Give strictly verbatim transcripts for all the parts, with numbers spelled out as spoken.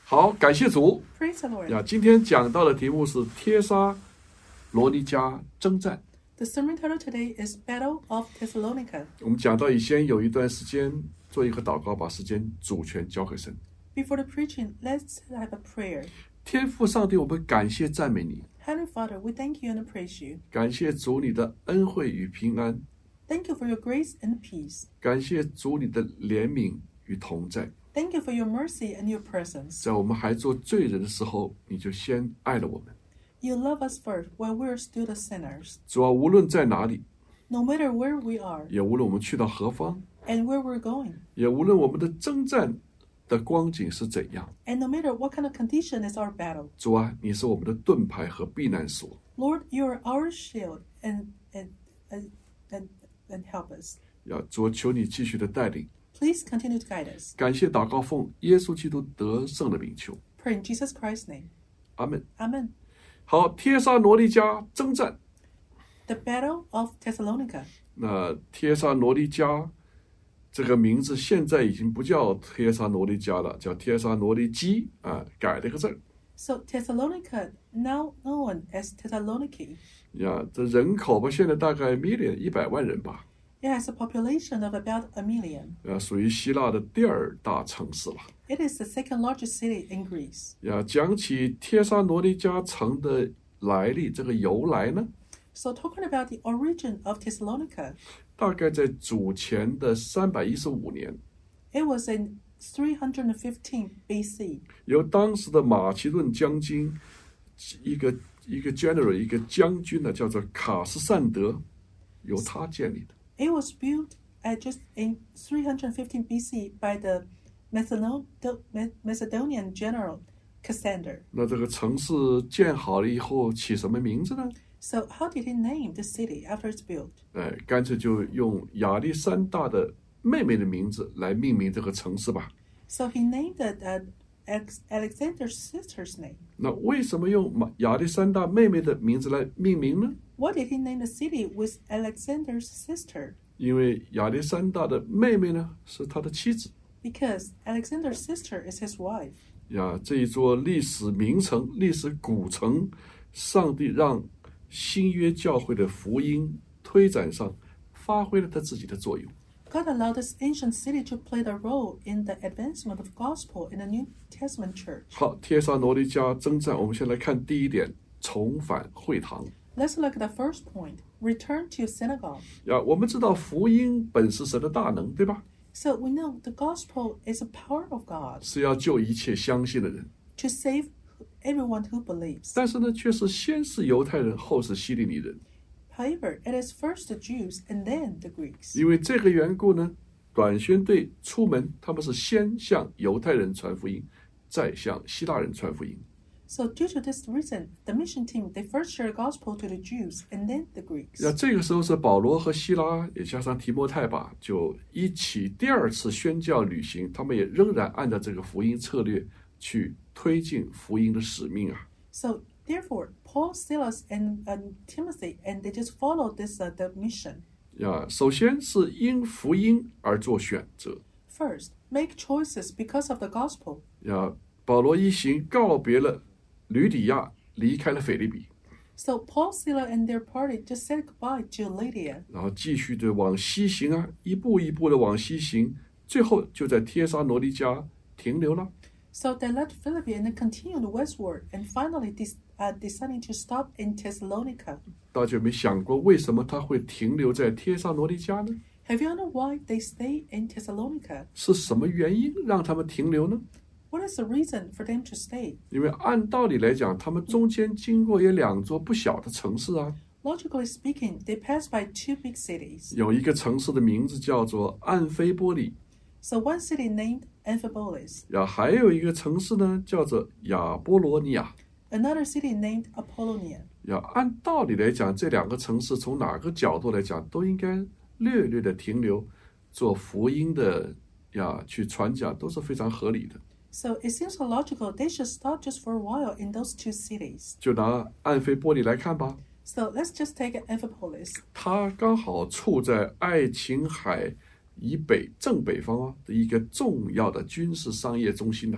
好，感谢主 Praise the Lord. 呀！今天讲到的题目是帖撒罗尼迦征战。 The sermon title today is Battle of Thessalonica. 我们讲到以前有一段时间做一个祷告，把时间主权交给神。 Before the preaching, let's have a prayer. 天父上帝，我们感谢赞美你， Heavenly Father, we thank you and praise you. 感谢主你的恩惠与平安， Thank you for your grace and peace. 感谢主你的怜悯与同在。 Thank you for your mercy and your presence. 在我们还做罪人的时候，你就先爱了我们。 You love us first while we're still the sinners. 主啊，无论在哪里， No matter where we are 也无论我们去到何方， and where we're going, 也无论我们的征战的光景是怎样， and no matter what kind of condition is our battle, 主啊，你是我们的盾牌和避难所。 Lord, you are our shield and and and and, and help us. 要主，求你继续的带领。 Please continue to guide us. 感谢祷告奉耶稣基督得胜的名求， Pray in Jesus Christ's name. 阿门。 Amen. 好，帖撒罗尼迦征战。 The Battle of Thessalonica. 那帖撒罗尼迦这个名字现在已经不叫帖撒罗尼迦了，叫帖撒罗尼基啊，改了个字。 So Thessalonica, now known as Thessaloniki, 呀，这人口吧，现在大概 million 一百万人吧， it has a population of about a million. 呃，属于希腊的第二大城市了。 It is the second largest city in Greece. 呀，讲起帖撒罗尼迦城的来历，这个由来呢， So talking about the origin of Thessalonica, 大概在主前的三百一十五年， it was in three hundred fifteen B C. 由当时的马其顿将军一个一个 general 一个将军呢，叫做卡斯善德，由他建立的。 It was built at just in three hundred fifteen B C by the Macedon- Macedonian general Cassander. 那这个城市建好了以后，起什么名字呢？ So how did he name the city after it's built? 哎，干脆就用亚历山大的妹妹的名字来命名这个城市吧。 So he named it uh, Alex- Alexander's sister's name. 那为什么用马亚历山大妹妹的名字来命名呢？ Why did he name the city with Alexander's sister? 因为亚历山大的妹妹呢是他的妻子 Because Alexander's sister is his wife. 呀。这一座历史名城、历史古城，上帝让新约教会的福音推展上发挥了他自己的作用。 God allowed this ancient city to play the role in the advancement of gospel in the New Testament church. 好，帖撒罗尼迦征战，我们先来看第一点，重返会堂。 Let's look at the first point, return to synagogue. 呀，我们知道福音本是神的大能，对吧？ So we know the gospel is a power of God 是要救一切相信的人， to save everyone who believes. 但是呢，却是先是犹太人，后是希利尼人。 However, it is first the Jews and then the Greeks. 因为这个缘故呢，短宣队出门，他们是先向犹太人传福音，再向希腊人传福音。 So due to this reason, the mission team, they first share the gospel to the Jews and then the Greeks. 那这个时候是保罗和希拉，也加上提摩太吧，就一起第二次宣教旅行，他们也仍然按照这个福音策略去推进福音的使命啊。 So therefore, Paul, Silas, and, and Timothy, and they just followed this uh, the mission. 呀，首先是因福音而做选择。 First, make choices because of the gospel. 呀，保罗一行告别了吕底亚，离开了腓立比， So Paul, Silas, and their party just said goodbye to Lydia. 然后继续的往西行啊，一步一步的往西行，最后就在帖撒罗尼迦停留了。 So they left Philippi and then continued westward, and finally des- uh, deciding to stop in Thessalonica. 大家有没有想过，为什么他会停留在帖撒罗尼迦呢？ Have you wondered why they stay in Thessalonica? 是什么原因让他们停留呢？ What is the reason for them to stay? 因为按道理来讲，他们中间经过有两座不小的城市啊， Logically speaking, they passed by two big cities. 有一个城市的名字叫做安菲波里， So one city named Amphipolis, 呀，还有一个城市呢叫做亚波罗尼亚。 another city named Apollonia. 呀，按道理来讲，这两个城市从哪个角度来讲，都应该略略的停留，做福音的呀，去传讲都是非常合理的。 So it seems logical they should stop just for a while in those two cities. 就拿安菲波里来看吧， So let's just take Amphipolis. 它刚好处在爱琴海以北正北方啊的一个重要的军事商业中心呐、啊。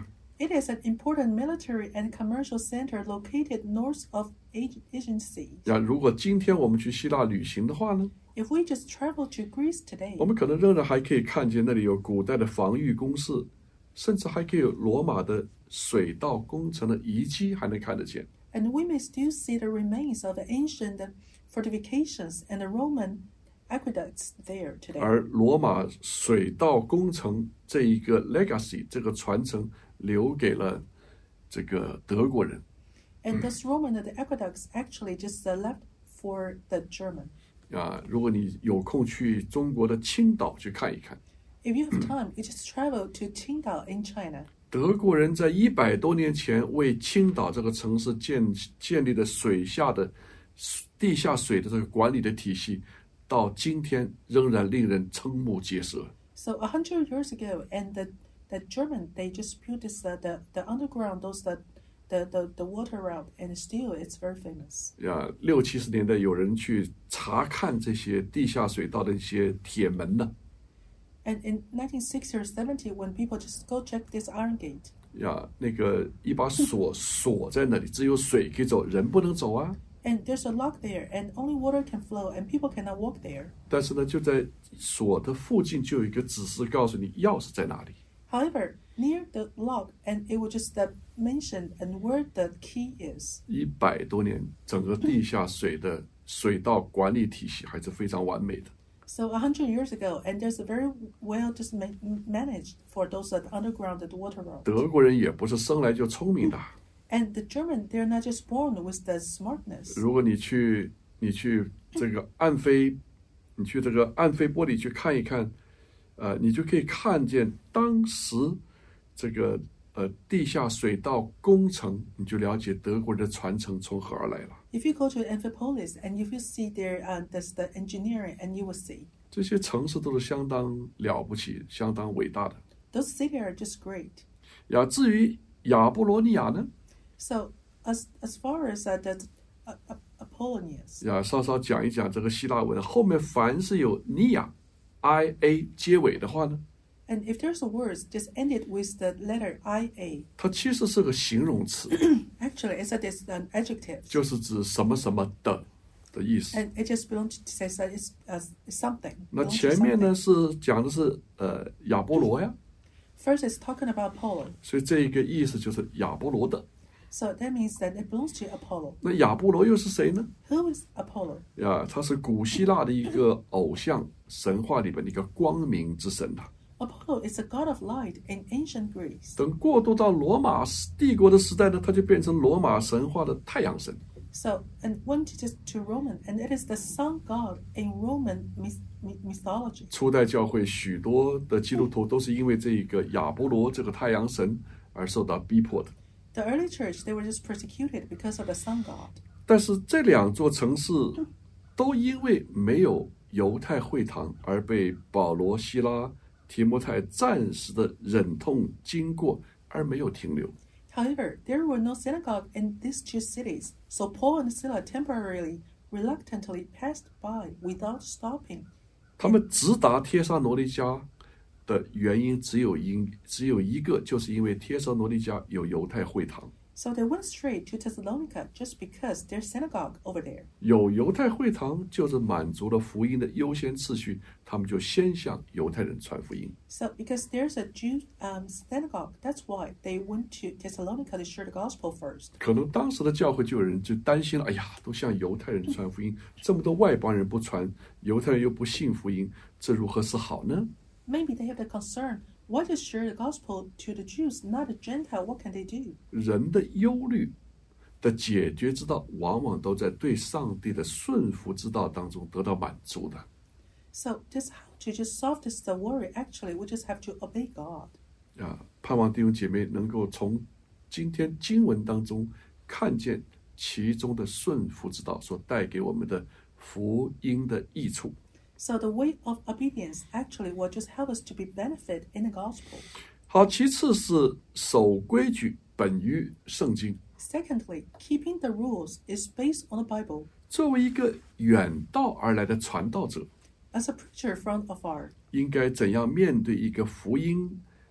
It is an important military and commercial center located north of Aegean Sea. 呀，如果今天我们去希腊旅行的话呢， If we just travel to Greece today, 我们可能仍然还可以看见那里有古代的防御工事，甚至还可以有罗马的水道工程的遗迹，还能看得见。 and we may still see the remains of the ancient fortifications and the Roman aqueducts there today. 而罗马水道工程这一个 legacy 这个传承留给了这个德国人。 And this Roman the aqueducts actually just uh, left for the German. 啊，如果你有空去中国的青岛去看一看， If you have time, you just travel to Qingdao in China. 德国人在一百多年前为青岛这个城市建建立的水下的地下水的这个管理的体系，到今天仍然令人瞠目结舌。 So a hundred years ago, and the the German they just built this uh, the the underground those the the the the water route, and still it's very famous. 呀，六七十年代有人去查看这些地下水道的一些铁门呢。 And in nineteen sixty or seventy, when people just go check this iron gate, 呀，那个一把锁锁在那里，只有水可以走，人不能走啊。 and there's a lock there, and only water can flow, and people cannot walk there. 但是呢，就在锁的附近就有一个指示告诉你钥匙在哪里。 However, near the lock, and it will just uh, mention and where the key is. 一百多年，整个地下水的水道管理体系还是非常完美的。 So a hundred years ago, and there's a very well just ma- managed for those that underground the water route. 德国人也不是生来就聪明的。 And the German, they're not just born with the smartness. 如果你去你去这个安菲，你去这个安菲波里去看一看，呃，你就可以看见当时这个呃地下水道工程，你就了解德国人的传承从何而来了。 If you go to Amphipolis and if you see there, uh, there's the engineering, and you will see 这些城市都是相当了不起、相当伟大的。 those cities are just great. 呀，至于亚波罗尼亚呢？ So as as far as uh, the uh, uh, Apollonius, 呀，稍稍讲一讲这个希腊文，后面凡是有尼亚 ，i a 结尾的话呢， and if there's a word just ended with the letter I A, 它其实是个形容词， actually it's a it's an adjective, 就是指什么什么的的意思。 and it just belongs to says that it's uh, something. 那 belongs to 前面 something. 呢是讲的是呃亚波罗呀， First, it's talking about Apollo, 所以这一个意思就是亚波罗的。 so that means that it belongs to Apollo. 那亚波罗又是谁呢？ Who is Apollo? 呀，他是古希腊的一个偶像神话里边的一个光明之神呐、 Apollo is a god of light in ancient Greece. 等过渡到罗马帝国的时代呢，他就变成罗马神话的太阳神。 So, and went to just to Roman, and it is the sun god in Roman myth, myth- mythology. 初代教会许多的基督徒都是因为这个亚波罗这个太阳神而受到逼迫的。 The early church, they were just persecuted because of the sun god. 但是这两座城市都因为没有犹太会堂而被保罗、希拉、提摩太暂时的忍痛经过，而没有停留。 However, there were no synagogue in these two cities, so Paul and Silas temporarily, reluctantly passed by without stopping. 他们直达帖撒罗尼迦的原因只有因只有一个，就是因为帖撒罗尼迦有犹太会堂。 So they went straight to Thessalonica just because there's synagogue over there. 有犹太会堂，就是满足了福音的优先次序，他们就先向犹太人传福音。 So because there's a Jew um, synagogue, that's why they went to Thessalonica to share the gospel first. 可能当时的教会就有人就担心了，哎呀，都向犹太人传福音，这么多外邦人不传，犹太人又不信福音，这如何是好呢？ Maybe they have the concern, why just share the gospel to the Jews, not the Gentile? What can they do? 人的忧虑的解决之道，往往都在对上帝的顺服之道当中得到满足的。 So just how to just solve this the worry, actually, we just have to obey God. 啊，盼望弟兄姐妹能够从今天经文当中看见其中的顺服之道所带给我们的福音的益处。 So the way of obedience actually will just help us to be benefit in the gospel. 好，其次是守规矩本于圣经。 Secondly, keeping the rules is based on the Bible. 作为一个远道而来的传道者， As a preacher from afar, 应该怎样面对一个福音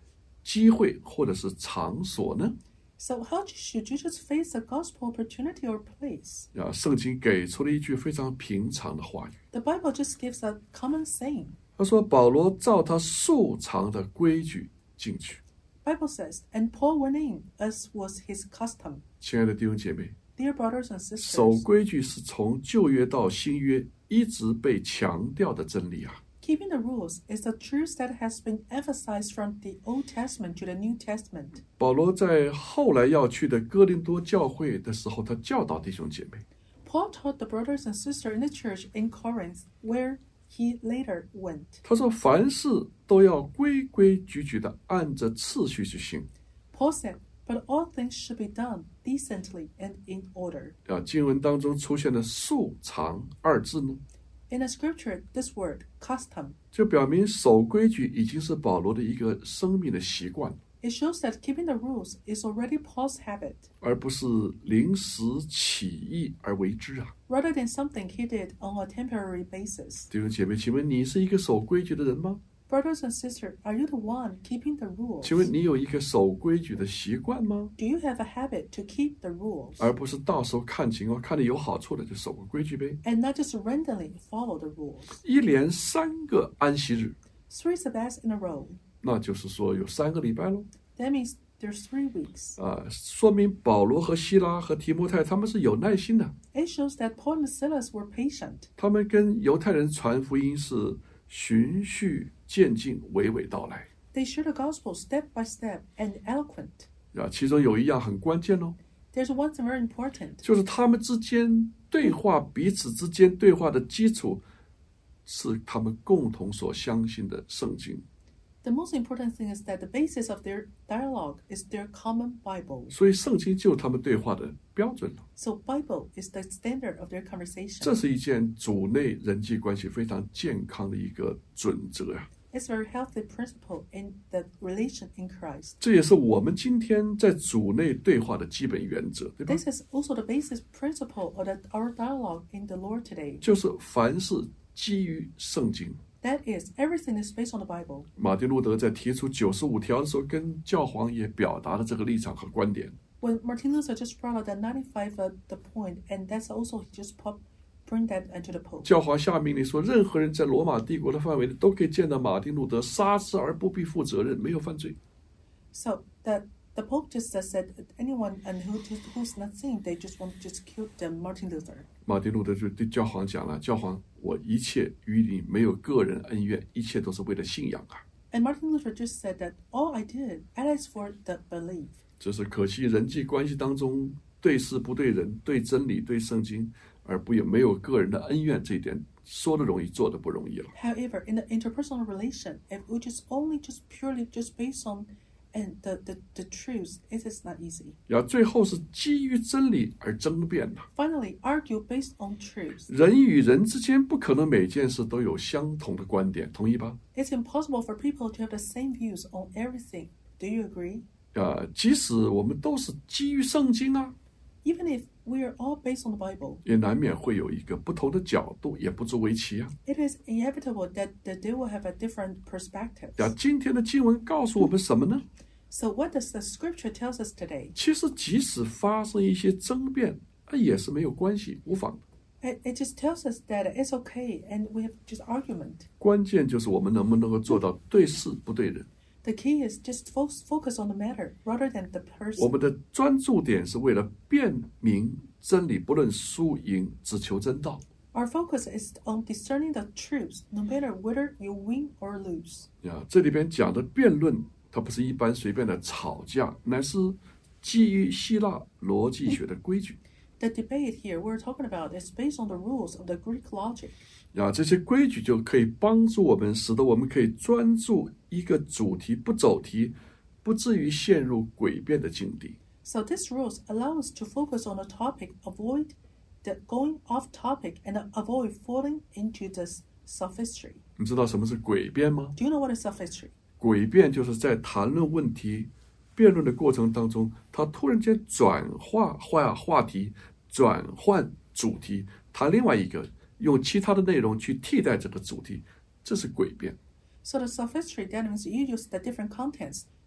机会或者是场所呢？ So how should you just face a gospel opportunity or place? 啊，圣经给出了一句非常平常的话语。 The Bible just gives a common saying. 他说：“保罗照他素常的规矩进去。” Bible says, and Paul went in as was his custom. 亲爱的弟兄姐妹， Dear brothers and 守 sisters, 规矩是从旧约到新约一直被强调的真理啊。 keeping the rules is the truth that has been emphasized from the Old Testament to the New Testament. 保罗在后来要去的哥林多教会的时候，他教导弟兄姐妹， Paul taught the brothers and sisters in the church in Corinth, where he later went. 他说：“凡事都要规规矩矩的按着次序去行。” Paul said, but all things should be done decently and in order. 啊，经文当中出现的“素常”二字呢， In the scripture, this word, custom, 就表明守规矩已经是保罗的一个生命的习惯， it shows that keeping the rules is already Paul's habit, 而不是临时起意而为之啊。 rather than something he did on a temporary basis. 弟兄姐妹，请问你是一个守规矩的人吗？ Brothers and sisters, are you the one keeping the rules? 请问你有一个守规矩的习惯吗？ Do you have a habit to keep the rules 而不是到时候看情况，看着有好处的就守个规矩呗。 and not just randomly follow the rules? 一连三个安息日， Three Sabbaths in a row. 那就是说有三个礼拜喽。 That means there's three weeks. 啊，说明保罗和希拉和提摩太他们是有耐心的， It shows that Paul and Silas were patient. 他们跟犹太人传福音是循序渐进、娓娓道来。 They shared the gospel step by step and eloquent. 啊，其中有一样很关键哦， There's one thing very important. 就是他们之间对话，彼此之间对话的基础是他们共同所相信的圣经。 The most important thing is that the basis of their dialogue is their common Bible. 所以圣经就是他们对话的标准了。 So Bible is the standard of their conversation. 这是一件主内人际关系非常健康的一个准则呀、 It's a very healthy principle in the relation in Christ. 这也是我们今天在主内对话的基本原则，对吧？ This is also the basis principle of the, our dialogue in the Lord today. 就是凡事基于圣经。 That is, everything is based on the Bible. 马丁路德在提出九十五条的时候，跟教皇也表达了这个立场和观点。 When Martin Luther just brought out that ninety-five uh, the point, and that's also he just pop, bring that into the Pope. 教皇下命令说，任何人在罗马帝国的范围内都可以见到马丁路德，杀之而不必负责任，没有犯罪。 So that the Pope just uh, said anyone and who just, who's not sinning, they just want to just kill the Martin Luther. 马丁路德就对教皇讲了：“教皇，我一切与你没有个人恩怨，一切都是为了信仰啊。” And Martin Luther just said that all I did, and it's for the belief. 只是可惜人际关系当中对事不对人，对真理对圣经，而不有没有个人的恩怨，这一点说的容易，做的不容易了。 However, in the interpersonal relation, if we just only just purely just based on and the, the, the truth, it is not easy. 然后最后是基于真理而争辩的。 Finally, argue based on truth. 人与人之间不可能每件事都有相同的观点，同意吧？ It's impossible for people to have the same views on everything. Do you agree? 啊，即使我们都是基于圣经啊， Even if we are all based on the Bible, 也难免会有一个不同的角度，也不足为奇啊。 it is inevitable that, that they will have a different perspective. 啊，今天的经文告诉我们什么呢？ So what does the scripture tells us today? 其实即使发生一些争辩，啊，也是没有关系，无妨的。 It, it just tells us that it's okay and we have just argument. 关键就是我们能不能够做到对事不对人。 The key is just fo- focus on the matter rather than the 我 person. 们的专注点是为了辨明真理，不论输赢，只求真道。 Our focus is on discerning the truth, no matter whether you win or lose. 啊，这里边讲的辩论，它不是一般随便的吵架，乃是基于希腊逻辑学的规矩。 The debate here we're talking about is based on the rules of the Greek logic. 啊，这些规矩就可以帮助我们，使得我们可以专注一个主题，不走题，不至于陷入诡辩的境地。 So these rules allow us to focus on a topic, avoid the going off topic, and avoid falling into this sophistry. 你知道什么是诡辩吗？ Do you know what is sophistry? 诡辩就是在谈论问题、辩论的过程当中，他突然间转化话话题，转换主题，谈另外一个，用其他的内容去替代这个主题，这是诡辩。 So the sophistry, that means you use the different contents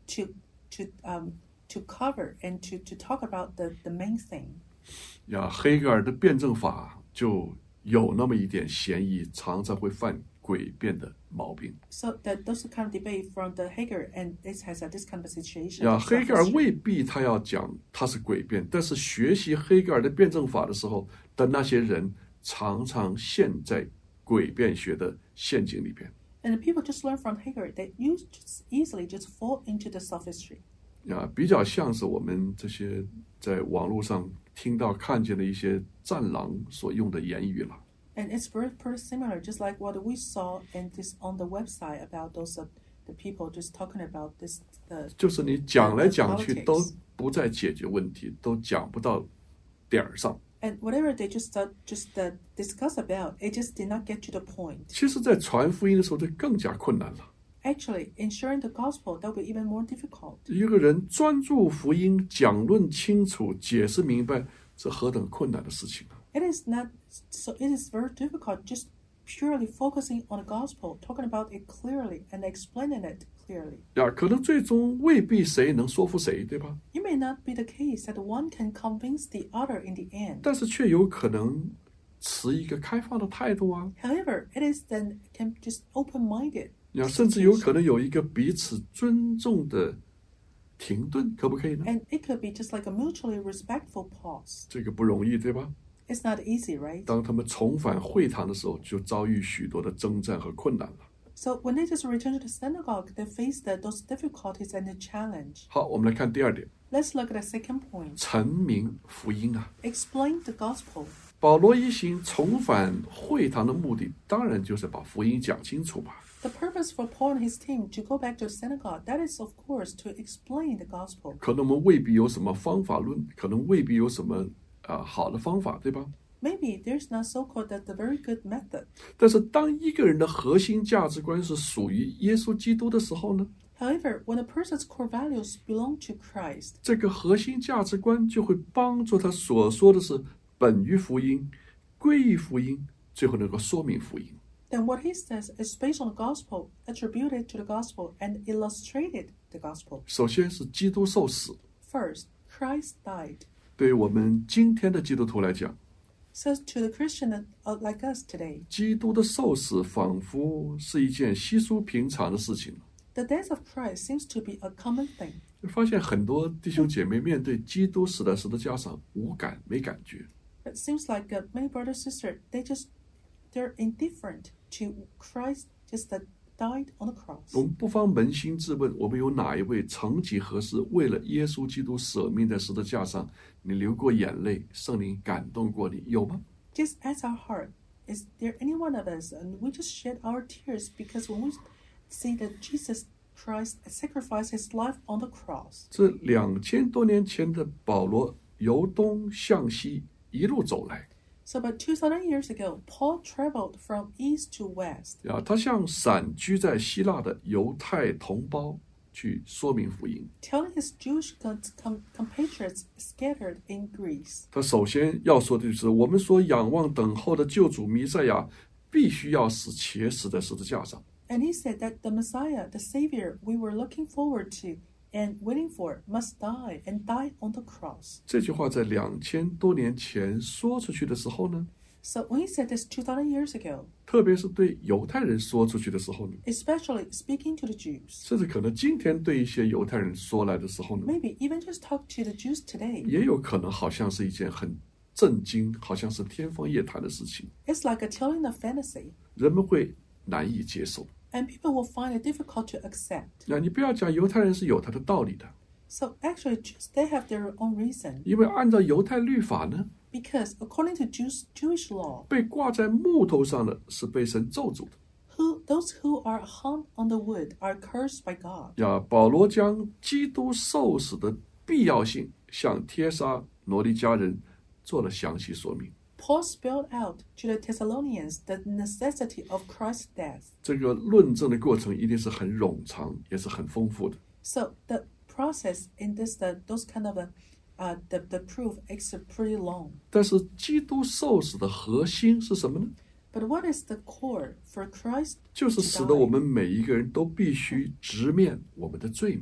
to to um to cover and to to talk about the the main thing. 呀，黑格尔的辩证法就有那么一点嫌疑，常常会犯诡辩的毛病。 So that those kind of debate from the Hegel, and it has a this kind of situation. 呀， of 黑格尔 sophistry. 未必他要讲他是诡辩，但是学习黑格尔的辩证法的时候的那些人，常常陷在诡辩学的陷阱里边。 And the people just learn from Hegel, they use just easily just fall into the sophistry. 呀，比较像是我们这些在网络上听到看见的一些战狼所用的言语了。 And it's very pretty similar, just like what we saw in this on the website about those uh, the people just talking about this the 就是你讲来讲去 politics. 都不再解决问题，都讲不到点儿上。 and whatever they just uh, just uh, discuss about, it just did not get to the point. 其实，在传福音的时候，就更加困难了。 Actually, in sharing the gospel, that will be even more difficult. 一个人专注福音，讲论清楚，解释明白，这何等困难的事情啊！ It is not so. It is very difficult just purely focusing on the gospel, talking about it clearly and explaining it clearly. 呀，可能最终未必谁能说服谁，对吧？ It may not be the case that one can convince the other in the end. 但是却有可能持一个开放的态度啊！ However, it is then can just open-minded. 呀，甚至有可能有一个彼此尊重的停顿，可不可以呢？ And it could be just like a mutually respectful pause. 这个不容易，对吧？ It's not easy, right? 当他们重返会堂的时候，就遭遇许多的征战和困难了。 So when they just return to the synagogue, they face the, those difficulties and the challenge. 好，我们来看第二点， Let's look at the second point. 陈明福音啊。 Explain the gospel. 保罗一行重返会堂的目的，当然就是把福音讲清楚吧。 The purpose for Paul and his team to go back to the synagogue, that is, of course, to explain the gospel. 可能我们未必有什么方法论，可能未必有什么啊、呃、好的方法，对吧？ Maybe there's not so-called that the very good method. 但是当一个人的核心价值观是属于耶稣基督的时候呢， However, when a person's core values belong to Christ, 这个核心价值观就会帮助他所说的是本于福音、归于福音，最后能够说明福音。 then what he says is based on the gospel, attributed to the gospel, and illustrated the gospel. 首先是基督受死， First, Christ died. 对于我们今天的基督徒来讲， Says to the Christian uh, like us today, 基督的受死仿佛是一件稀疏平常的事情。 the death of Christ seems to be a common thing. 发现很多弟兄姐妹面对基督死在十字架上无感没感觉， It seems like uh, many brothers and sisters, they just, they're indifferent to Christ just that died on the cross. 我们不妨扪心自问，我们有哪一位曾几何时为了耶稣基督舍命在十字架上，你流过眼泪，圣灵感动过你，有吗？ Just ask our heart, is there any one of us, and we just shed our tears because when we see that Jesus Christ sacrificed his life on the cross. 这两千多年前的保罗由东向西一路走来， So about two thousand years ago, Paul traveled from east to west. 啊，他向散居在希腊的犹太同胞去说明福音。 Telling his Jewish com- com- compatriots scattered in Greece. 他首先要说的就是，我们所仰望等候的救主弥赛亚，必须要死，且死在十字架上。 And he said that the Messiah, the Savior we were looking forward to and waiting for, must die and die on the cross. 这句话在两千多年前说出去的时候呢， So when he said this two thousand years ago, 特别是对犹太人说出去的时候呢， especially speaking to the Jews, 甚至可能今天对一些犹太人说来的时候呢， maybe even just talk to the Jews today, 也有可能好像是一件很震惊，好像是天方夜谭的事情， it's like a telling of fantasy, 人们会难以接受。 and people will find it difficult to accept. 那你不要讲犹太人是有他的道理的， So actually, Jews, they have their own reason, 因为按照犹太律法呢， because according to Jews, Jewish law, 被挂在木头上的是被神咒诅的。 who those who are hung on the wood are cursed by God. 呀，保罗将基督受死的必要性向帖撒罗尼迦人做了详细说明。 Paul spelled out to the Thessalonians the necessity of Christ's death. 这个论证的过程一定是很冗长，也是很丰富的。 So the process in this, the, those kind of a, uh, the, the proof is pretty long. 但是基督受死的核心是什么呢？ But what is the core for Christ 就是 to 使得我 die? 们每一个人都必须直面我们的罪嘛。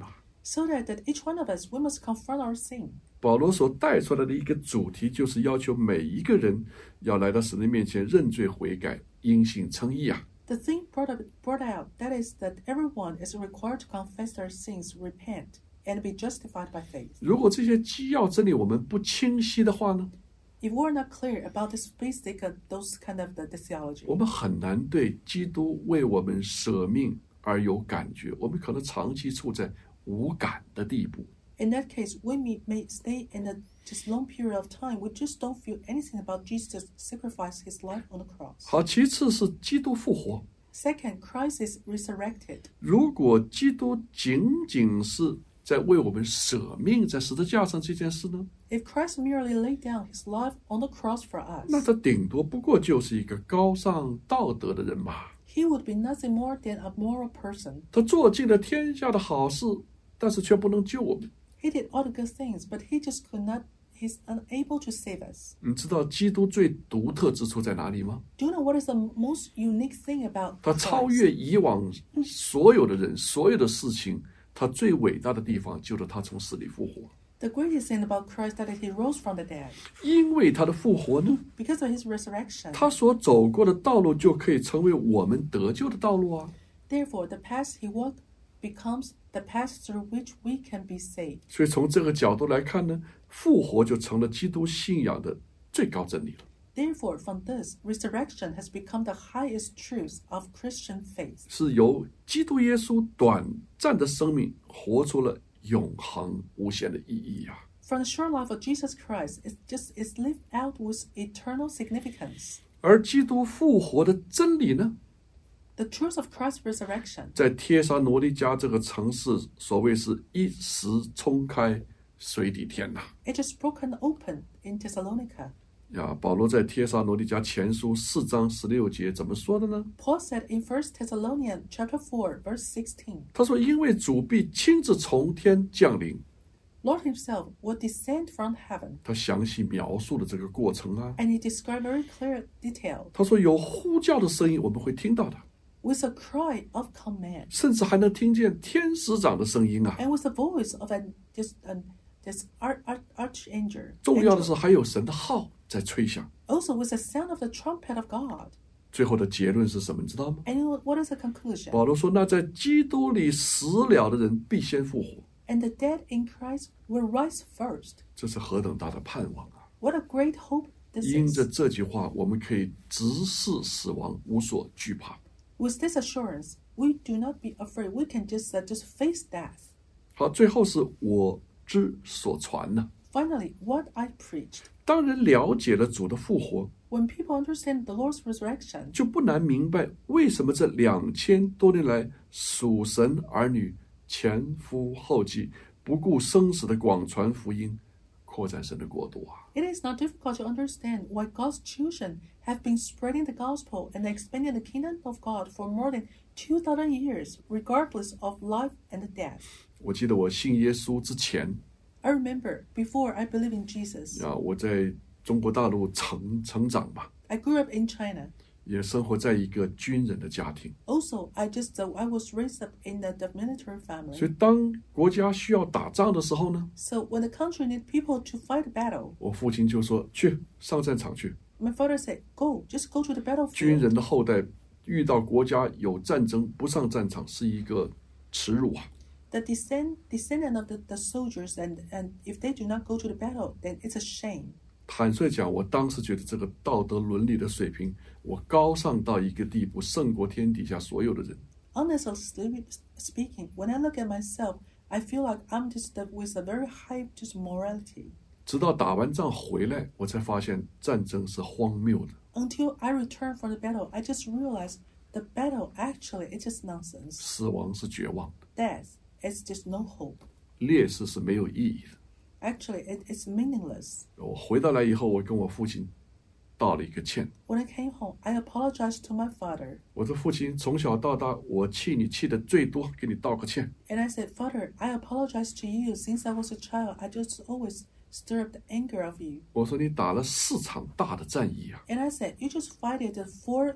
so that, that each one of us, we must confront our sin. 保罗所带出来的一个主题，就是要求每一个人要来到神的面前认罪悔改，因信称义啊。 The thing brought, up, brought out, that is that everyone is required to confess their sins, repent, and be justified by faith. 如果这些基要真理我们不清晰的话呢， If we're not clear about this basic, uh, those kind of the, the theology, 我们很难对基督为我们舍命而有感觉，我们可能长期处在无感的地步。 in that case, we may, may stay in a just long period of time. We just don't feel anything about Jesus sacrifice his life on the cross. 好，其次是基督复活。 Second, Christ is resurrected. 如果基督仅仅是在为我们舍命在十字架上这件事呢， If Christ merely laid down his life on the cross for us, 那他顶多不过就是一个高尚道德的人嘛。 he would be nothing more than a moral person. 他做尽了天下的好事，但是却不能救我们。 He did all the good things, but he just could not, he's unable to save us. 你知道基督最独特之处在哪里吗？ Do you know what is the most unique thing about 他 Christ? 超越以往所有的人，所有的事情，他最伟大的地方就是他从死里复活。 The greatest thing about Christ that he rose from the dead. 因为他的复活呢， Because of his resurrection, 他所走过的道路就可以成为我们得救的道路啊。 therefore the path he walked becomes the path through which we can be saved. 所以从这个角度来看呢，复活就成了基督信仰的最高真理了。 Therefore, from this, resurrection has become the highest truth of Christian faith. 是由基督耶稣短暂的生命活出了永恒无限的意义啊。 From the short life of Jesus Christ, it just is lived out with eternal significance. 而基督复活的真理呢， The truth of Christ's resurrection 在帖撒罗尼迦这个城市，所谓是一时冲开水底天呐、 it is broken open in Thessalonica. 呀，保罗在帖撒罗尼迦前书四章十六节怎么说的呢？ Paul said in First Thessalonians chapter four, verse sixteen, 他说：“因为主必亲自从天降临。” Lord himself will descend from heaven. 他详细描述了这个过程啊。 And he described very clear detail. 他说：“有呼叫的声音，我们会听到的， With a cry of command. 甚至还能听见天使长的声音啊。 And with the voice of an, just, an, this arch, arch, archangel. 重要的是，还有神的号在吹响。 Also with the sound of the trumpet of God. 最后的结论是什么？你知道吗？ And you know, what is the conclusion? 保罗说：“那在基督里死了的人，必先复活。” And the dead in Christ will rise first. 这是何等大的盼望啊！ What a great hope this 因着 is. 这句话，我们可以直视死亡，无所惧怕。 With this assurance, we do not be afraid. We can just, uh, just face death. 好，最后是我之所传呢。 Finally, what I preached. 当人了解了主的复活， When people understand the Lord's resurrection, 就不难明白为什么这两千多年来属神儿女前赴后继，不顾生死的广传福音，扩展神的国度啊！ it is not difficult to understand why God's children have been spreading the gospel and expanding the kingdom of God for more than two thousand years, regardless of life and death. 我记得我信耶稣之前 I remember before I believed in Jesus, 啊，我在中国大陆成成长嘛， I grew up in China. 也生活在一个军人的家庭， Also, I just uh, I was raised up in the, the military 所以 family. 当国家需要打仗的时候呢， So when the country needed people to fight a battle, 我父亲就说去上战场去。 my father said, "Go, just go to the 军 battlefield." 人的后代遇到国家有战争不上战场是一个耻辱啊！ The descend descendant of the, the soldiers, and and if they do not go to the battle, then it's a shame. 坦率讲，我当时觉得这个道德伦理的水平，我高尚到一个地步，胜过天底下所有的人。 Honestly speaking, when I look at myself, I feel like I'm just uh, with a very high just morality. 直到打完仗回来，我才发现战争是荒谬的。 Until I return from the battle, I just realized the battle actually is just nonsense. 死亡是绝望的， Death is just no hope. 烈士是没有意义的。 Actually, it is meaningless. 我回到来以后，我跟我父亲道了一个歉。 When I came home, I apologized to my father. 我说：“父亲，从小到大，我气你气的最多，给你道个歉。 And I said, Father, I apologize to you. Since I was a child, I just always stir up the anger of you. 我说你打了四场大的战役啊， And I said, you just fighted the four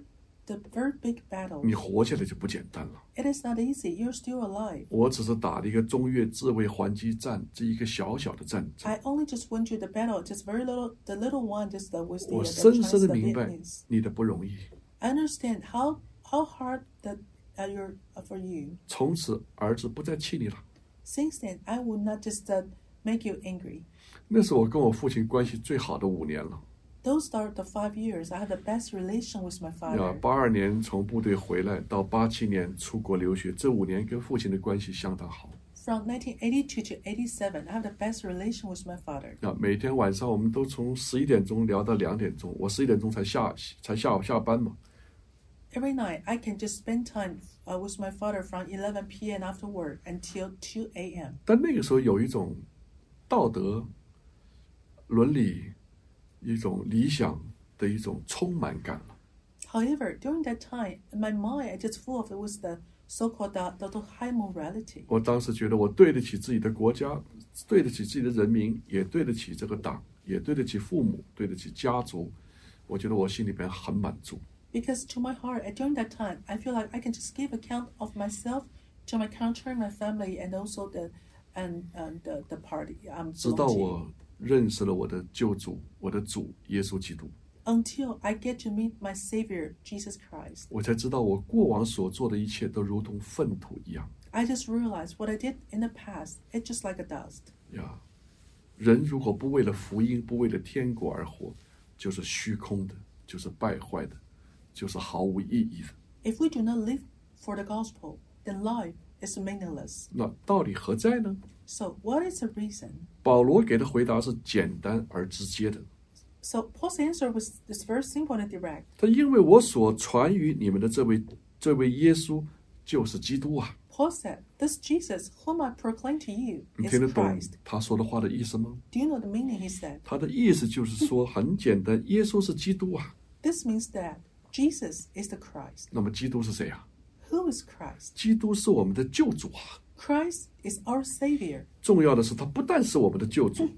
the very big battle. 你活下来就不简单了。 It is not easy. You're still alive. 我只是打了一个中越自卫还击战，这一个小小的战争。 I only just went through the battle, just very little, the little one, just the, with the, 我 the 深 Chinese, 深的 the 明白 Vietnamese. 你的不容易。 I understand how how hard that uh, you're uh, for you. 从此儿子不再气你了。 Since then, I will not just uh, make you angry. 那是我跟我父亲关系最好的五年了。 Those are the five years I had the best relation with my 呀， father. 八二年从部队回来到八七年出国留学，这五年跟父亲的关系相当好。 From nineteen eighty-two to eighty-seven, I have the best relation with my father. 啊，每天晚上我们都从十一点钟聊到两点钟，我十一点钟才下才下下班嘛。 Every night, I can just spend time uh, with my father from eleven p.m. after work until two a.m. 但那个时候有一种道德、伦理、一种理想的一种充满感了。 However, during that time, my mind is just full of it was the so-called the, the, the high morality. 我当时觉得我对得起自己的国家，对得起自己的人民，也对得起这个党，也对得起父母，对得起家族。我觉得我心里边很满足。 Because to my heart, at during that time, I feel like I can just give account of myself to my country, my family, and also the and, and the, the party I'm 直到 belong to. 我认识了我的救主，我的主耶稣基督， Until I get to meet my Savior, Jesus Christ. 我才知道我过往所做的一切都如同粪土一样 I just realized what I did in the past, it's just like a dust. 呀。人如果不为了福音，不为了天国而活，就是虚空的，就是败坏的，就是毫无意义的。 If we do not live for the gospel, then life is meaningless. 那道理何在呢？ So what is the reason? 保罗给的回答是简单而直接的。 So Paul's answer was this very simple and direct. 他因为我所传于你们的这位这位耶稣就是基督啊。 Paul said, "This Jesus whom I proclaim to you 你 is 听得懂 Christ." 他说的话的意思吗？ Do you know the meaning he said? 他的意思就是说很简单，耶稣是基督啊。 This means that Jesus is the Christ. 那么基督是谁啊？ Who is Christ? 基督是我们的救主啊。 Christ is our Savior. 重要的是，他不但是我们的救主，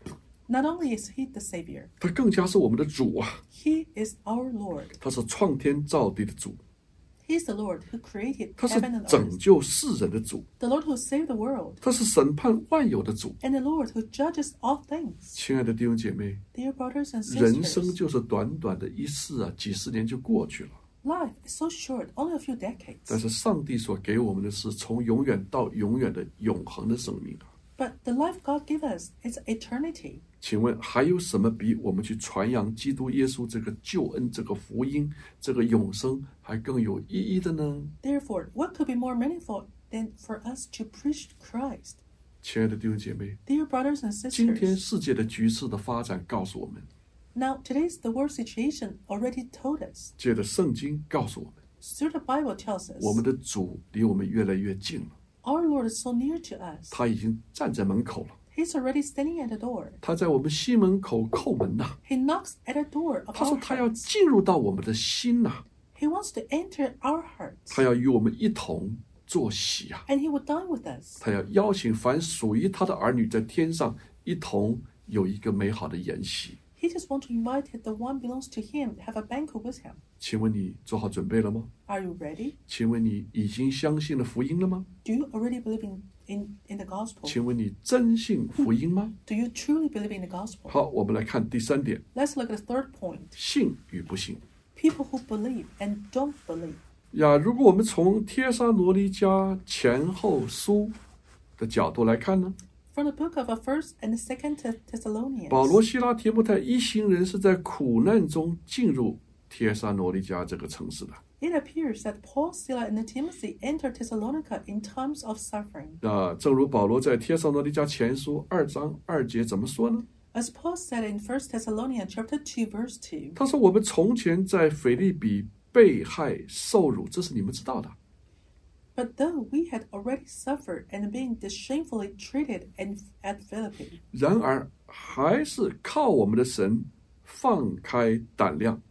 Not only is he the Savior, 他更加是我们的主啊。 he is our Lord. 他是创天造地的主， He is the Lord who created 他是 heaven and 拯 earth. 救世人的主， The Lord who saved the world. 他是审判万有的主。 And the Lord who judges all things. 亲爱的弟兄姐妹， Dear brothers and 人生 sisters, 就是短短的一世啊，几十年就过去了。 life is so short, only a few 但 decades. 是上帝所给我们的是从永远到永远的永恒的生命啊！ But the life God gave us is eternity. 请问还有什么比我们去传扬基督耶稣这个救恩、这个福音、这个永生还更有意义的呢？ Therefore, what could be more meaningful than for us to preach Christ? 亲爱的弟兄姐妹， Dear brothers and 今天 sisters, 世界的局势的发展告诉我们， now today's the world situation already told us. 借着圣经告诉我们， Through the Bible tells us, 我们的主离我们越来越近了， our Lord is so near to us. 他已经站在门口了， He's already standing at the door. 他在我们心门口叩门呐、 He knocks at the door of 他说 our 他要 hearts. 进入到我们的心呐、 He wants to enter our hearts. 他要与我们一同坐席啊！ And he will dine with us. 他要邀请凡属于他的儿女在天上一同有一个美好的筵席。 He just wants to invite the one belongs to him, have a banquet with him. 请问你做好准备了吗？ Are you ready? 请问你已经相信了福音了吗？ Do you already believe in, in, in the gospel? 请问你真信福音吗？ Do you truly believe in the gospel? 好，我们来看第三点： Let's look at the third point. 信与不信。 People who believe and don't believe. 呀，如果我们从帖撒罗尼迦前后书的角度来看呢， From the book of First and Second Thessalonians, 保罗、希拉、提摩太一行人是在苦难中进入帖撒罗尼迦这个城市的。 it appears that Paul, Silas, and Timothy entered Thessalonica in times of suffering. 啊，正如保罗在帖撒罗尼迦前书二章二节怎么说呢？ As Paul said in First Thessalonians chapter two, verse two, 他说：“我们从前在腓利比被害受辱，这是你们知道的。 but though we had already suffered and been shamefully treated in, at Philippi, 然而还是靠我们的神放开胆量，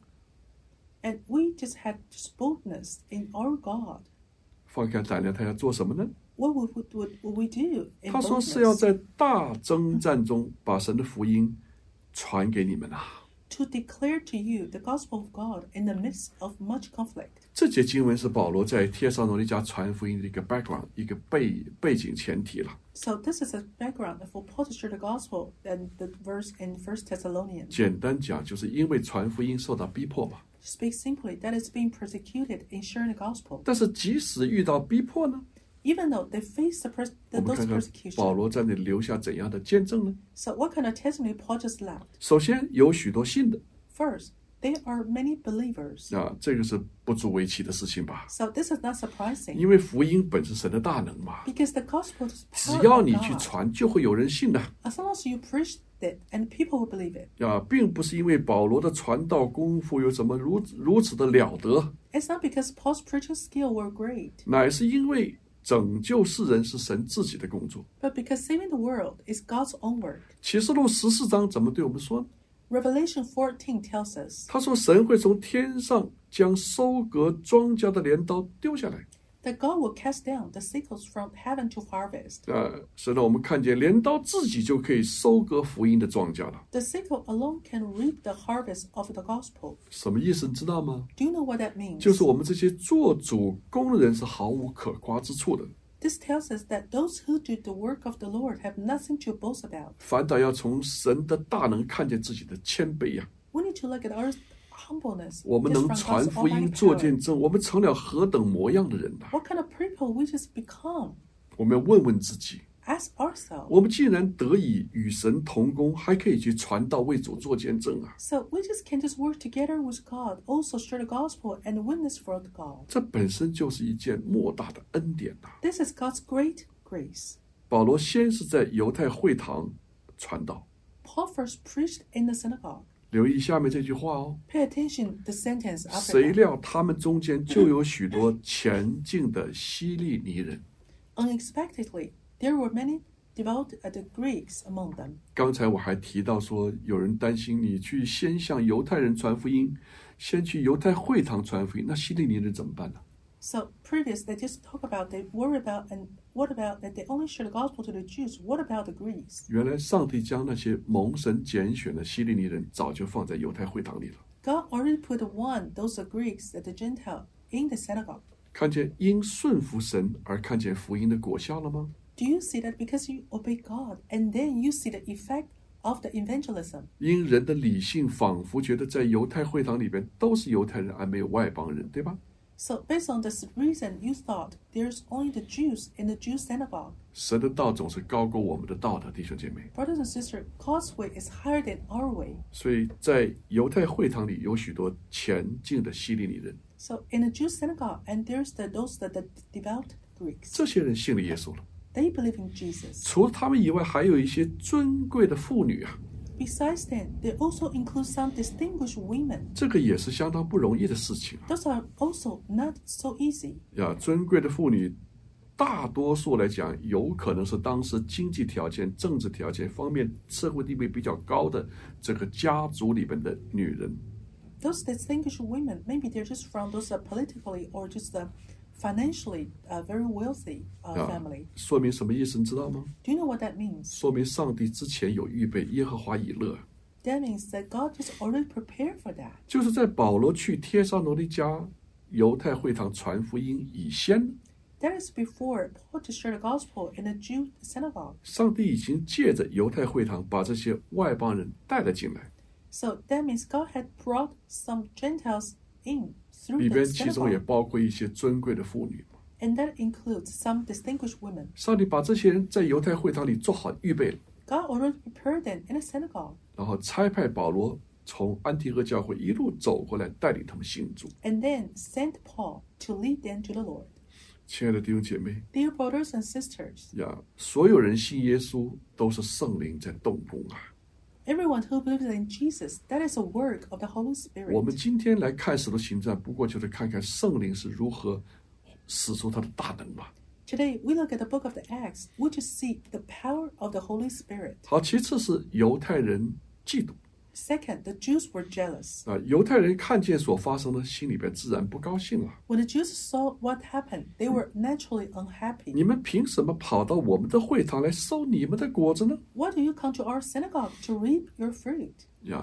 and we just had this boldness in our God. 放开胆量，他要做什么呢？ What would, would, would, would we do in 他说是要 boldness? 在大征战中把神的福音传给你们啊！ to declare to you the gospel of God in the midst of much conflict. 这节经文是保罗在帖撒罗尼迦传福音的一个 background， 一个背背景前提了。 So this is a background for Paul to share the gospel and the verse in First Thessalonians. 简单讲，就是因为传福音受到逼迫嘛。 To speak simply, that is being persecuted in sharing the gospel. 但是即使遇到逼迫呢， Even though they face the pers- 我 the, 们 those 看看 persecutions. 保罗在那里留下怎样的见证呢？ So what kind of testimony Paul just left? 首先有许多信的 First, there are many believers. 啊，这个是不足为奇的事情吧？ So this is not surprising 因为福音本是神的大能嘛， because the gospel is 只 power 要 of 你去 God. 传，就会有人信的 As long as you preach it and people will believe it. 啊，并不是因为保罗的传道功夫有什么如如此的了得， It's not because Paul's preaching skill were great, 乃是因为拯救世人是神自己的工作。 but because saving the world is God's own work. 启示录十四章怎么对我们说呢？ Revelation fourteen tells us 他说神会从天上将收割庄稼的镰刀丢下来。 that God will cast down the sickles from heaven to harvest. 啊，使得我们看见镰刀自己就可以收割福音的庄稼了。 The sickle alone can reap the harvest of the gospel. 什么意思？你知道吗？ Do you know what that means? 就是我们这些做主工的人是毫无可夸之处的。 This tells us that those who do the work of the Lord have nothing to boast about. 反倒要从神的大能看见自己的谦卑呀、 We need to look at our humbleness. 我们 It's 能 from 传 God's 福音 almighty 做 power. 见证，我们成了何等模样的人呐、 What kind of people we just become? 我们要问问自己， Ask ourselves. 我们既然得以与神同工，还可以去传道为主做见证啊！ So we just can't just work together with God, also share the gospel and witness for God. 这本身就是一件莫大的恩典呐、 This is God's great grace. 保罗先是在犹太会堂传道， Paul first preached in the synagogue. 留意下面这句话哦。 Pay attention the sentence after 谁 that. 料他们中间就有许多前进的希利尼人。 Unexpectedly, there were many devout uh, the Greeks among them. 刚才我还提到说，有人担心你去先向犹太人传福音，先去犹太会堂传福音，那希利尼人怎么办呢？ So previous, they just talk about, they worry about, and what about that they only share the gospel to the Jews? What about the Greeks? 原来上帝将那些蒙神拣选的希利尼人早就放在犹太会堂里了。 God already put one, those are Greeks, that the Gentile, in the synagogue. 看见因顺服神而看见福音的果效了吗？ Do you see that because you obey God, and then you see the effect of the evangelism? 因人的理性仿佛觉得在犹太会堂里边都是犹太人，而没有外邦人，对吧？ So based on this reason, you thought there's only the Jews in the Jew synagogue. 神的道总是高过我们的道的，弟兄姐妹。 Brothers and sisters, God's way is higher than our way. 所以在犹太会堂里有许多前进的希利尼人， So in the Jew synagogue, and there's the those that the devout Greeks. 这些人信了耶稣了。 They believe in Jesus. 除了他们以外，还有一些尊贵的妇女啊， Besides that, they also include some distinguished women. 这个也是相当不容易的事情啊。 Those are also not so easy. 呀，尊贵的妇女，大多数来讲，有可能是当时经济条件、政治条件方面、社会地位比较高的这个家族里边的女人。 Those distinguished women, maybe they're just from those uh, politically or just uh, financially uh, very wealthy uh, 啊 family. 说明什么意思？你知道吗？ Do you know what that means? 说明上帝之前有预备，耶和华以勒。 That means that God is already prepared for that. 就是在保罗去帖撒罗尼迦犹太会堂传福音以前， That is before Paul to share the gospel in the Jew synagogue. 上帝已经借着犹太会堂把这些外邦人带了进来， So that means God had brought some Gentiles in through 里 the 边其中也 synagogue. 包括一些尊贵的妇女。 And that includes some distinguished women. 上帝把这些人在犹太会堂里做好预备了， God already prepared them in a synagogue. 然后差派保罗从安提阿教会一路走过来，带领他们信主。 And then sent Paul to lead them to the Lord. 亲爱的弟兄姐妹 Dear brothers and sisters, 呀，所有人信耶稣都是圣灵在动工啊。 everyone who believes in Jesus, that is a work of the Holy 我们 Spirit. 今天来看使徒行传，不过就是看看圣灵是如何使出他的大能嘛。 Today, we look at the book of the Acts, we just see the power of the Holy Spirit. 好，其次是犹太人嫉妒 Second, the Jews were jealous. 啊，犹太人看见所发生的，心里边自然不高兴了。 When the Jews saw what happened, they were naturally 你 unhappy. 们凭什么跑到我们的会堂来收你们的果子呢？ Why do you come to our synagogue to reap your fruit? 呀，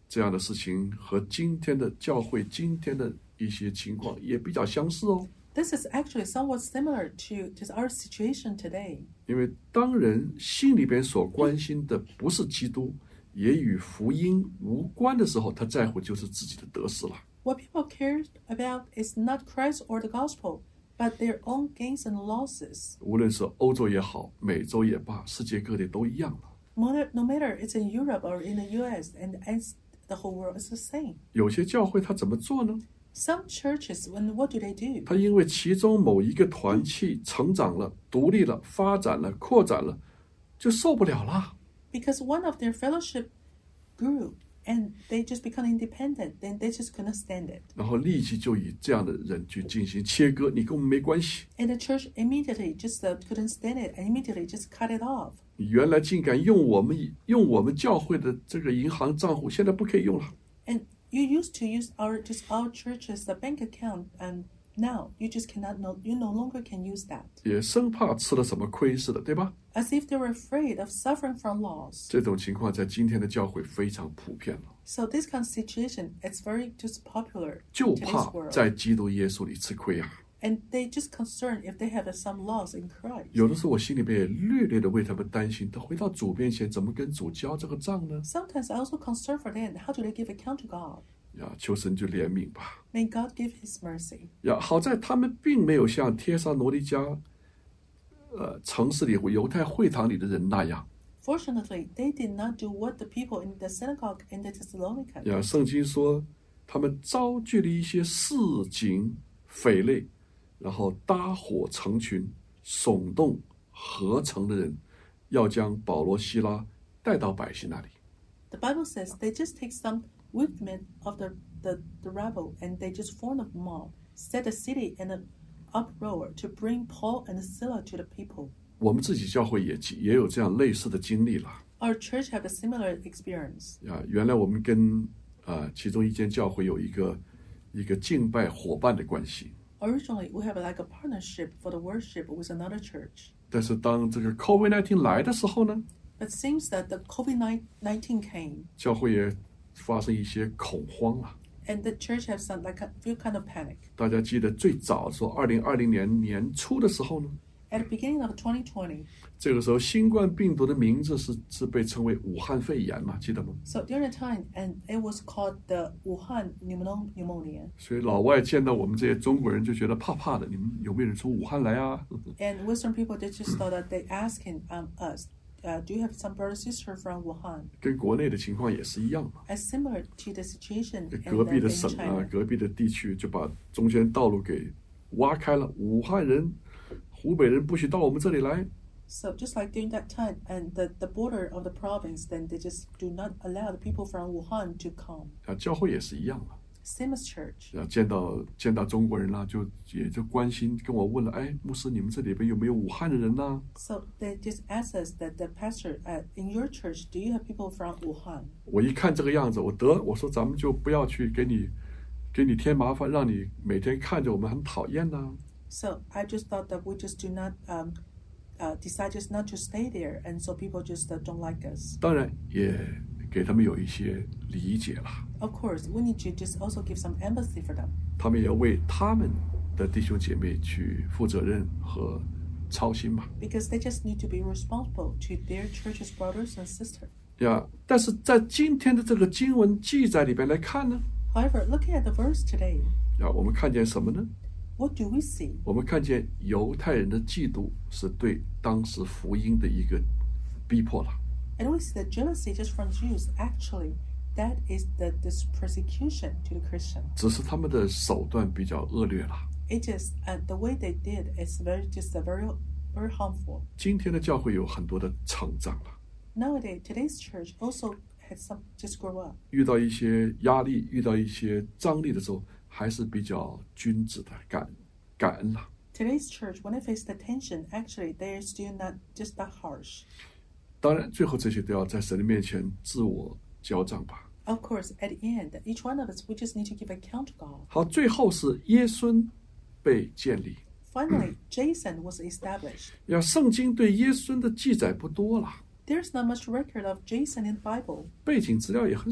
这样的事情和今天的教会今天的一些情况也比较相似哦。 This is actually somewhat similar to just our situation today. 因为当人心里边所关心的不是基督，也与福音无关的时候，他在乎就是自己的得失了。 What people care about is not Christ or the gospel, but their own gains and losses. 无论是欧洲也好，美洲也罢，世界各地都一样了。 No matter it's in Europe or in the U S, and as the whole world is the same. 有些教会他怎么做呢？ Some churches, when what do they do? 他因为其中某一个团契成长了、独立了、发展了、扩展了，就受不了了。 Because one of their fellowship grew and they just become independent, then they just couldn't stand it. 然后立即就以这样的人去进行切割，你跟我们没关系。 And the church immediately just uh, couldn't stand it and immediately just cut it off. 你原来竟敢用我们用我们教会的这个银行账户，现在不可以用了。 And you used to use our just our church's the bank account, and now you just cannot no you no longer can use that. 也生怕吃了什么亏似的，对吧？ As if they were afraid of suffering from loss. 这种情况在今天的教会非常普遍了。 So this kind of situation, it's very just popular 就 in today's 怕 world. 在基督耶稣里吃亏啊！ And they just concerned if they have some loss in Christ. 有的时候我心里边也略略的为他们担心，他回到主面前怎么跟主交这个账呢？ Sometimes I also concern for them. How do they give account to God? 呀，求神就怜悯吧。 May God give His mercy. 呀，好在他们并没有像帖撒罗尼迦，呃，城市里犹太会堂里的人那样。 Fortunately, they did not do what the people in the synagogue in the Thessalonica. 呀，圣经说他们招聚了一些市井匪类，然后搭伙成群，耸动合成的人，要将保罗、希拉带到百姓那里。 The Bible says they just take some women of the, the, the rabble and they just form a mob, set the city in an uproar to bring Paul and Sila to the people. 我们自己教会也也有这样类似的经历了。 Our church have a similar experience. 呀，原来我们跟啊、呃、其中一间教会有一个一个敬拜伙伴的关系。 Originally, we have like a partnership for the worship with another church. 但是当这个 COVID 十九 来的时候呢， But it seems that the COVID nineteen came, 教会也发生一些恐慌了。 and the church has some like a few kind of panic. 大家记得最早说二零二零年年初的时候呢， At the beginning of twenty twenty, 这个时候新冠病毒的名字是是被称为武汉肺炎嘛，记得吗？ so during the time, and it was called the Wuhan pneumonia. 所以老外见到我们这些中国人就觉得怕怕的，你们有没有人从武汉来啊？ And Western people, they just thought that they asking um, us, uh, do you have some brother sister from Wuhan? 跟国内的情况也是一样嘛。 As similar to the situation in, 隔壁 the, 的 in 省啊， China. 隔壁的地区就把中间道路给挖开了，武汉人、湖北人不许到我们这里来。 So just like during that time, and the, the border of the province, then they just do not allow the people from Wuhan to come. 啊，教会也是一样嘛。 Same as church. 啊，见到见到中国人啦、就也就关心，跟我问了，哎，牧师，你们这里边有没有武汉的人呢、 So they just asked us that the pastor, uh, in your church, do you have people from Wuhan? 我一看这个样子，我得，我说咱们就不要去给你给你添麻烦，让你每天看着我们很讨厌呐、 So I just thought that we just do not um, uh, decide just not to stay there, and so people just uh, don't like us. 当然也给他们有一些理解了， Of course, we need to just also give some empathy for them, 他们也要为他们的弟兄姐妹去负责任和操心嘛。 because they just need to be responsible to their church's brothers and sisters. 呀，但是在今天的这个经文记载里边来看呢， However, looking at the verse today, 呀，我们看见什么呢？ what do we see? 我们看见犹太人的嫉妒是对当时福音的一个逼迫了。 And we see that jealousy just from Jews, actually, that is the this persecution to the Christian. 只是他们的手段比较恶劣了。 It is, and the way they did is very just a very very harmful. 今天的教会有很多的成长了， Nowadays, today's church also has some just grow up. 遇到一些压力、遇到一些张力的时候，还是比较君子的感感恩了。 Today's church, when they face the tension, actually they are still not just that harsh. 当然，最后这些都要在神的面前自我交账吧。 Of course, at the end, each one of us, we just need to give account to God. 好，最后是耶稣被建立。 Finally, Jason was established. 呀，圣经对耶稣的记载不多了， There's not much record of Jason in the Bible, 背景资料也很少。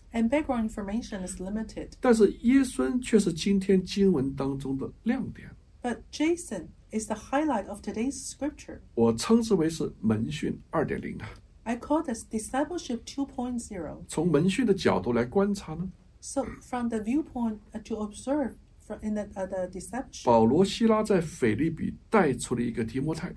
And background information is limited. 但是耶孙却是今天经文当中的亮点。 But Jason is the highlight of today's scripture. 我称之为是门训 二点零 啊。 I call this discipleship two point oh. 从门训的角度来观察呢， So from the viewpoint uh, to observe from in the, uh, the discipleship. 保罗希拉在腓立比带出了一个提摩太，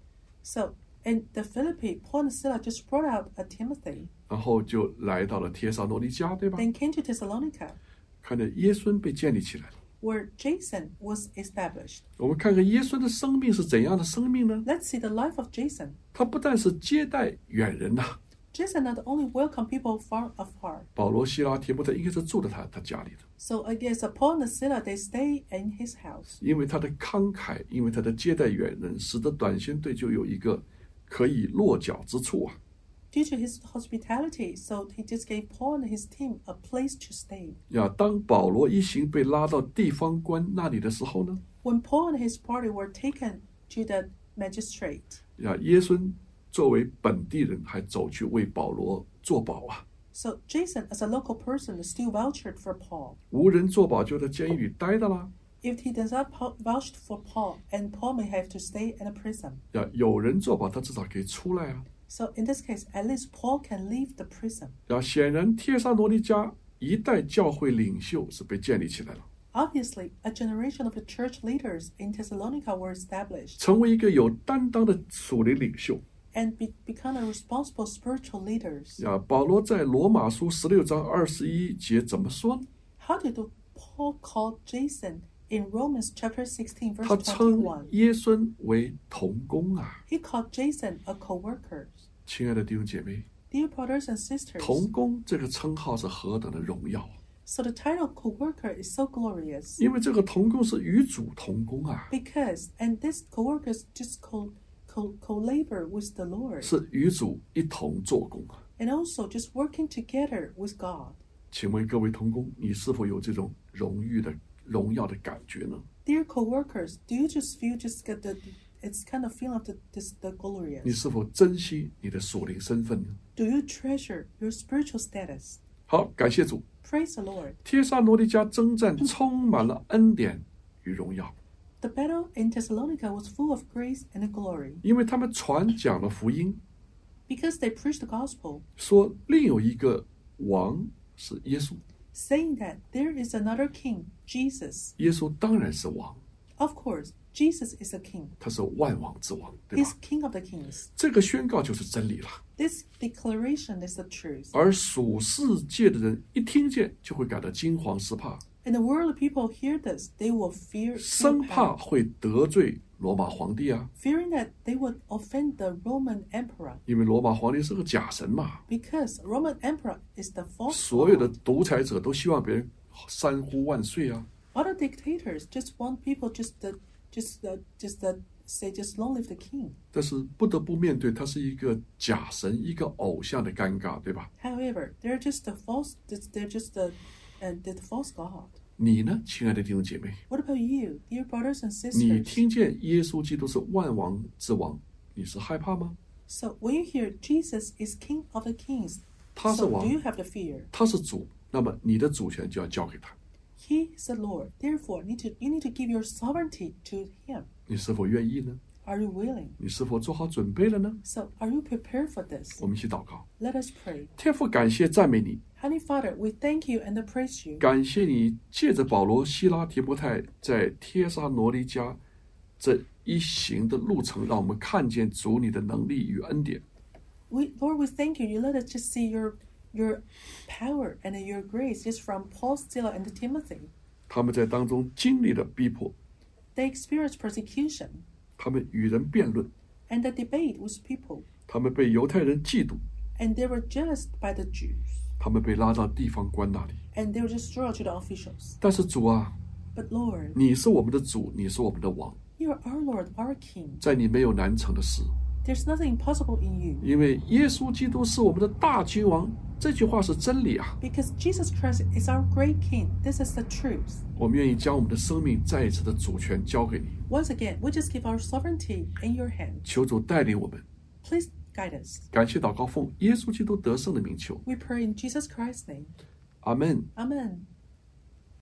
So in the Philippi, Paul and Silas just brought out a Timothy, 然后就来到了帖撒罗尼迦，对吧？ then came to Thessalonica, 看见耶孙被建立起来了。 where Jason was established. 我们看看耶孙的生命是怎样的生命呢？ Let's see the life of Jason. 他不但是接待远人呐、啊， Jason not only welcomed people far afar. 保罗、希拉、提摩太应该是住在他他家里的， So I guess Paul and Silas, they stay in his house. 因为他的慷慨，因为他的接待远人，使得短宣队就有一个可以落脚之处啊。 Due to his hospitality, so he just gave Paul and his team a place to stay. 呀，当保罗一行被拉到地方官那里的时候呢， When Paul and his party were taken to the magistrate, 呀，耶孙作为本地人还走去为保罗作保啊， so Jason, as a local person, still vouched for Paul. 无人作保就在监狱里待的啦。 If he does not vouch for Paul, and Paul may have to stay in a prison. 呀，有人作保，他至少可以出来啊。 So in this case, at least Paul can leave the prison. 呀，显然帖撒罗尼迦一代教会领袖是被建立起来了， Obviously, a generation of the church leaders in Thessalonica were established 成为一个有担当的属灵领袖。 and be, become a responsible spiritual leaders. 呀，保罗在罗马书十六章二十一节怎么说呢？ How did Paul call Jason in Romans chapter sixteen, 他 verse 称 twenty-one? 耶孙为同工啊。 He called Jason a co-worker. 亲爱的弟兄姐妹， Dear brothers and sisters, 同工这个称号是何等的荣耀啊！ so the title co-worker is so glorious 因为这个同工是与主同工啊， because, and these co-workers just co, co, co-labor with the Lord 是与主一同做工啊。 and also just working together with God. 请问各位同工，你是否有这种荣誉的荣耀的感觉呢？ Dear co-workers, do you just feel just get the, it's kind of feeling of the, this, the 你 glorious? 是否珍惜你的属灵身份呢？ Do you treasure your spiritual status? 好，感谢主。 Praise the Lord. 帖撒罗尼迦征战充满了恩典与荣耀， The battle in Thessalonica was full of grace and glory 因为他们传讲了福音， because they preached the gospel, 说另有一个王是耶稣， saying that there is another king, Jesus. 耶稣当然是王， Of course, Jesus is a king. 他是万王之王，对 He's 吧？ king of the kings. 这个宣告就是真理了。 This declaration is the truth. 而属世界的人一听见，就会感到惊惶失怕， And the world people hear this, they will fear, 生 feel 怕 panic, 会得罪罗马皇帝啊， fearing that they would offend the Roman emperor 因为罗马皇帝是个假神嘛， because Roman emperor is the false 所有的 god. 独裁者都希望别人三呼万岁啊。 Other dictators just want people just the, just the, just the, say just long live the king. 但是不得不面对，他是一个假神，一个偶像的尴尬，对吧？ However, they're just the false, they're just the, uh, the false god. 你呢，亲爱的弟兄姐妹， What about you, dear brothers and 你 sisters? 听见耶稣基督是万王之王，你是害怕吗？ So when you hear Jesus is King of the kings, 他是 so 王 do you have the fear? 他是主，那么你的主权就要交给他， He is the Lord. Therefore, need to, you need to give your sovereignty to Him. 你是否愿意呢？ Are you willing? 你是否做好准备了呢？ So are you prepared for this? 我们一起祷告。 Let us pray. 天父，感谢赞美你， Heavenly Father, we thank you and praise you. 感谢你借着保罗、希拉、提摩太在帖撒罗尼迦这一行的路程，让我们看见主你的能力与恩典。 We, Lord, we thank you. You let us just see your your power and your grace just from Paul, Silas, and Timothy. 他们在当中经历了逼迫， They experienced persecution 他们与人辩论， and the debate with people, 他们被犹太人嫉妒， and they were judged by the Jews, 他们被拉到地方官那里。 and they were just brought to the officials. 但是主啊， But Lord, 你是我们的主，你是我们的王， you are our Lord, our King. 在你没有难成的事， There's nothing impossible in you. 因为耶稣基督是我们的大君王。这句话是真理啊！ Because Jesus Christ is our great King. This is the truth. 我们愿意将我们的生命再一次的主权交给你， Once again, we just give our sovereignty in your hand. 求主带领我们。 Please guide us. 感谢祷告奉耶稣基督得胜的名求， We pray in Jesus Christ's name. 阿门。 Amen.